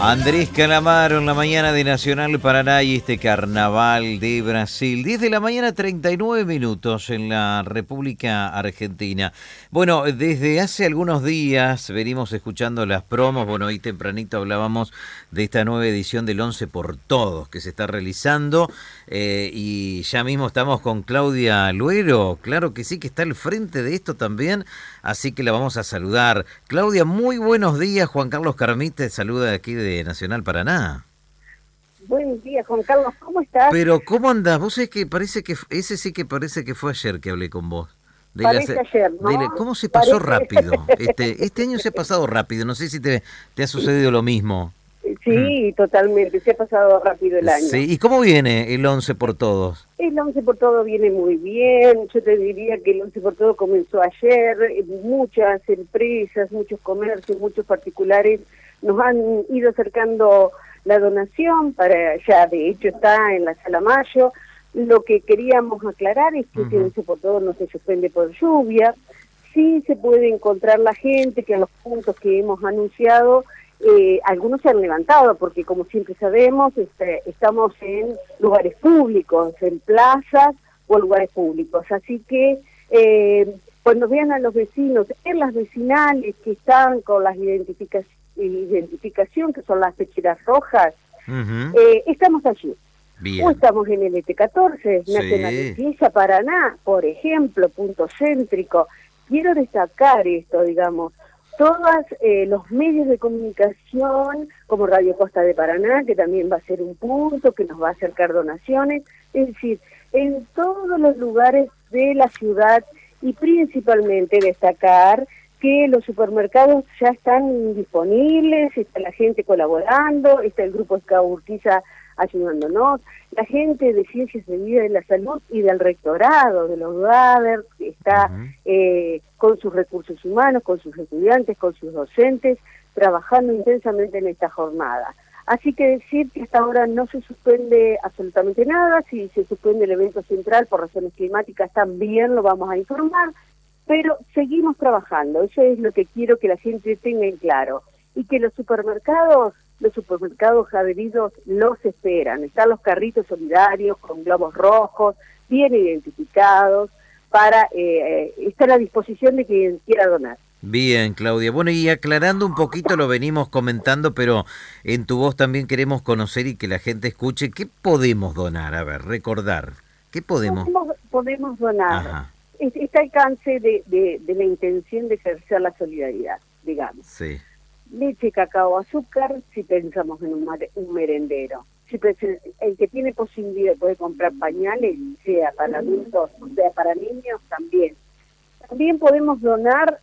Andrés Calamaro en la mañana de Nacional Paraná y este carnaval de Brasil. 10 de la mañana, 39 minutos en la República Argentina. Bueno, desde hace algunos días venimos escuchando las promos. Bueno, hoy tempranito hablábamos de esta nueva edición del 11 por Todos que se está realizando. Y ya mismo estamos con Claudia Luero. Claro que sí, que está al frente de esto también. Así que la vamos a saludar. Claudia, muy buenos días. Juan Carlos Carmite saluda aquí de Nacional Paraná. Buenos días, Juan Carlos, ¿cómo estás? Pero, ¿cómo andás? Vos sabés que parece que ese sí que parece que fue ayer que hablé con vos. Parece ayer, ¿no? ¿Cómo se pasó rápido? Este año se ha pasado rápido. No sé si te ha sucedido lo mismo. Sí, totalmente, se ha pasado rápido el año. Sí, ¿y cómo viene el 11 por Todos? El 11 por Todos viene muy bien. Yo te diría que el 11 por Todos comenzó ayer. Muchas empresas, muchos comercios, muchos particulares nos han ido acercando la donación para, ya de hecho está en la Sala Mayo. Lo que queríamos aclarar es que el 11 por Todos no se suspende por lluvia. Sí se puede encontrar la gente que a los puntos que hemos anunciado, algunos se han levantado, porque como siempre sabemos, estamos en lugares públicos, en plazas o lugares públicos. Así que cuando vean a los vecinos en las vecinales que están con las identificación, que son las pecheras rojas, estamos allí. Bien. O estamos en el ET14, Nacional Limpieza Paraná, por ejemplo, punto céntrico. Quiero destacar esto, digamos, todos los medios de comunicación, como Radio Costa de Paraná, que también va a ser un punto, que nos va a acercar donaciones, es decir, en todos los lugares de la ciudad, y principalmente destacar que los supermercados ya están disponibles, está la gente colaborando, está el grupo Scout Urquiza ayudándonos, la gente de Ciencias de Vida y la Salud y del Rectorado, de los UADER, está con sus recursos humanos, con sus estudiantes, con sus docentes, trabajando intensamente en esta jornada. Así que decir que hasta ahora no se suspende absolutamente nada. Si se suspende el evento central por razones climáticas también lo vamos a informar, pero seguimos trabajando. Eso es lo que quiero que la gente tenga en claro. Y que los supermercados adheridos los esperan. Están los carritos solidarios con globos rojos, bien identificados, para estar a disposición de quien quiera donar. Bien, Claudia. Bueno, y aclarando un poquito, lo venimos comentando, pero en tu voz también queremos conocer y que la gente escuche. ¿Qué podemos donar? A ver, recordar. ¿Qué podemos? Podemos donar. Ajá. Está al alcance de la intención de ejercer la solidaridad, digamos. Sí. Leche, cacao, azúcar, si pensamos en un merendero. Si el que tiene posibilidad de poder comprar pañales, sea para adultos, sea para niños, también. También podemos donar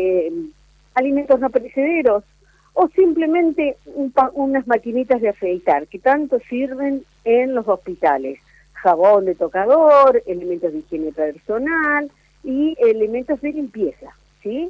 alimentos no perecederos o simplemente unas maquinitas de afeitar que tanto sirven en los hospitales. Jabón de tocador, elementos de higiene personal y elementos de limpieza, ¿sí?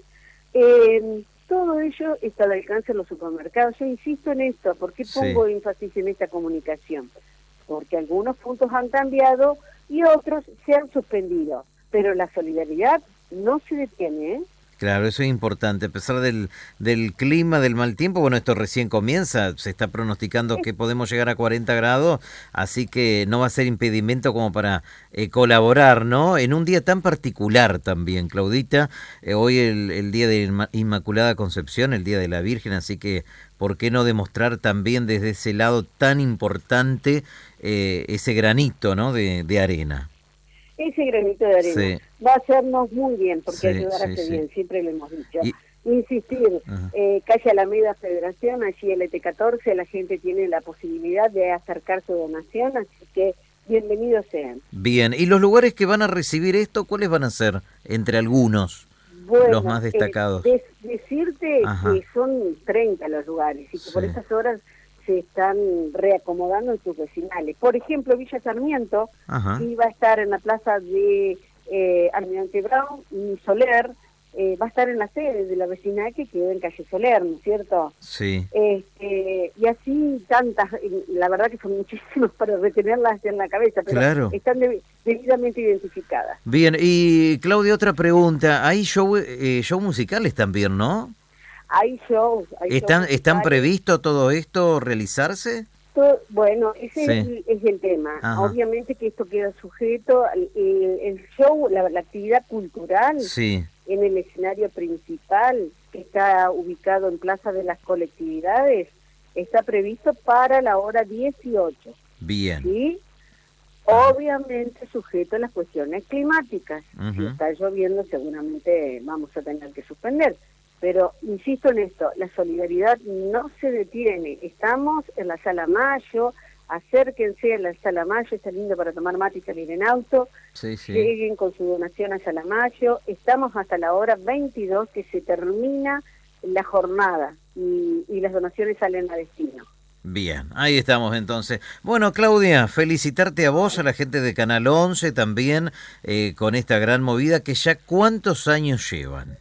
Todo ello está al alcance de los supermercados. Yo insisto en esto. ¿Por qué pongo énfasis en esta comunicación? Porque algunos puntos han cambiado y otros se han suspendido. Pero la solidaridad no se detiene, ¿eh? Claro, eso es importante. A pesar del clima, del mal tiempo, bueno, esto recién comienza, se está pronosticando que podemos llegar a 40 grados, así que no va a ser impedimento como para colaborar, ¿no? En un día tan particular también, Claudita, hoy el Día de Inmaculada Concepción, el Día de la Virgen, así que ¿por qué no demostrar también desde ese lado tan importante ese granito, ¿no, de arena? Ese granito de arena va a hacernos muy bien, porque ayudar hace bien, siempre lo hemos dicho. Insistir, calle Alameda Federación, allí el ET14, la gente tiene la posibilidad de acercar su donación, así que bienvenidos sean. Bien, ¿y los lugares que van a recibir esto, cuáles van a ser, entre algunos, los más destacados? Decirte que son 30 los lugares, y que por esas horas se están reacomodando en sus vecinales. Por ejemplo, Villa Sarmiento, que va a estar en la plaza de Almirante Brown y Soler, va a estar en la sede de la vecinal que quedó en calle Soler, ¿no es cierto? Sí. Y así tantas, la verdad que son muchísimas para retenerlas en la cabeza, pero están debidamente identificadas. Bien, y Claudia, otra pregunta, hay show musicales también, ¿no? Hay shows. ¿Están previsto todo esto realizarse? Bueno, ese es el tema. Ajá. Obviamente que esto queda sujeto, el show, la actividad cultural en el escenario principal, que está ubicado en Plaza de las Colectividades, está previsto para la hora 18. Bien. ¿Sí? Obviamente sujeto a las cuestiones climáticas. Si está lloviendo, seguramente vamos a tener que suspender. Pero insisto en esto, la solidaridad no se detiene. Estamos en la Sala Mayo, acérquense a la Sala Mayo, está lindo para tomar mate y salir en auto. Lleguen con su donación a Sala Mayo. Estamos hasta la hora 22 que se termina la jornada y las donaciones salen a destino. Bien, ahí estamos entonces. Bueno, Claudia, felicitarte a vos, a la gente de Canal 11 también, con esta gran movida que ya ¿cuántos años llevan?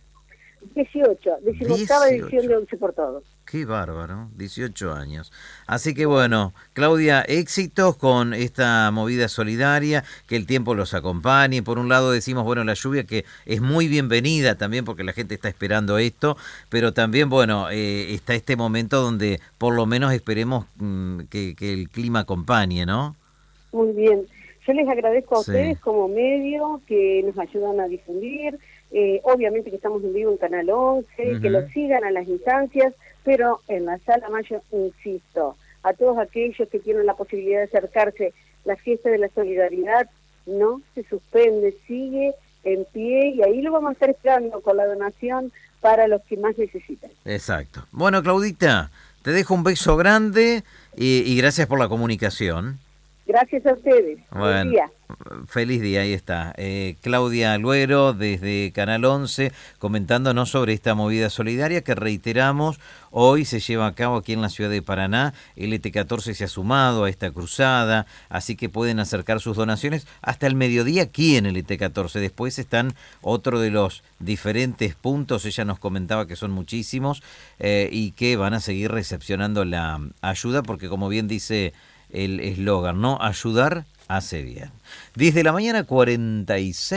18, 18ª edición de 11 por Todos. Qué bárbaro, 18 años. Así que bueno, Claudia, éxitos con esta movida solidaria, que el tiempo los acompañe. Por un lado decimos, bueno, la lluvia que es muy bienvenida también porque la gente está esperando esto, pero también, bueno, está este momento donde por lo menos esperemos que el clima acompañe, ¿no? Muy bien. Yo les agradezco a ustedes como medio que nos ayudan a difundir. Obviamente que estamos en vivo en Canal 11, que lo sigan a las instancias, pero en la Sala Mayo, insisto, a todos aquellos que tienen la posibilidad de acercarse, la fiesta de la solidaridad no se suspende, sigue en pie y ahí lo vamos a estar esperando con la donación para los que más necesitan. Exacto. Bueno, Claudita, te dejo un beso grande y gracias por la comunicación. Gracias a ustedes. Bueno, feliz día. Feliz día, ahí está. Claudia Luero desde Canal 11 comentándonos sobre esta movida solidaria que reiteramos, hoy se lleva a cabo aquí en la ciudad de Paraná. El ET14 se ha sumado a esta cruzada, así que pueden acercar sus donaciones hasta el mediodía aquí en el ET14. Después están otro de los diferentes puntos, ella nos comentaba que son muchísimos y que van a seguir recepcionando la ayuda porque como bien dice el eslogan, ¿no? Ayudar hace bien. 10 de la mañana, 46.